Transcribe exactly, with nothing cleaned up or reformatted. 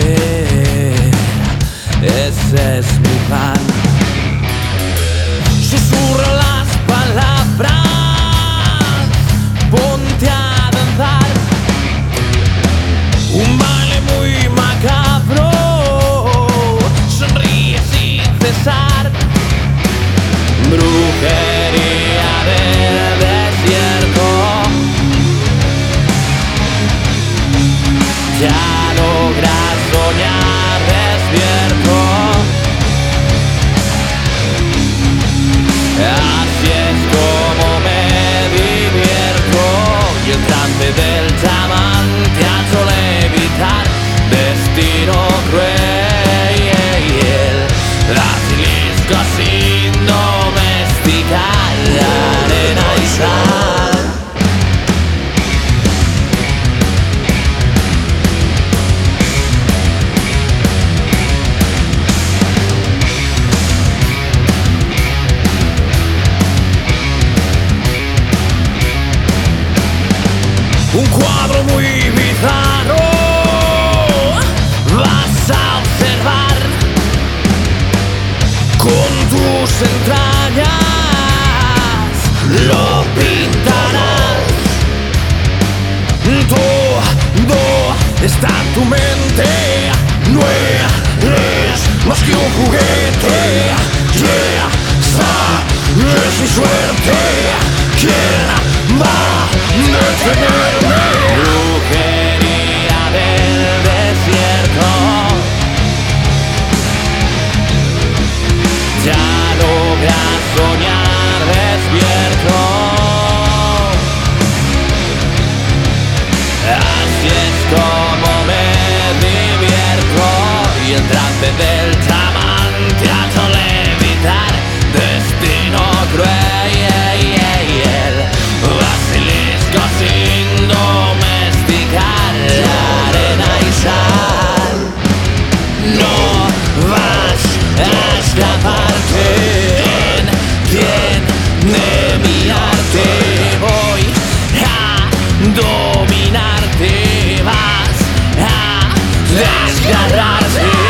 ese es mi plan. Susurro las palabras, ponte a danzar, un baile muy macabro, sonríe sin cesar. Brujería del desierto, ya logras soñar despierto. Así es como me divierto, y el trance del chamán te ha hecho levitar. Destino cruel, basilisco sin domesticar, arena y sal. Un cuadro muy bizarro vas a observar, con tus entrañas lo pintarás. Todo está en tu mente, no eres más que un juguete. Yeah, sabes mi suerte, ¿quién va a detenerme? Brujería del desierto, ya logras soñar despierto. Así es como me divierto, y el trance del chamán te ha hecho levitar. Destino cruel, basilisco sin domesticar, arena y sal. No vas a escaparte, ¿quién de mi arte? Voy a dominarte, vas a desgarrarte.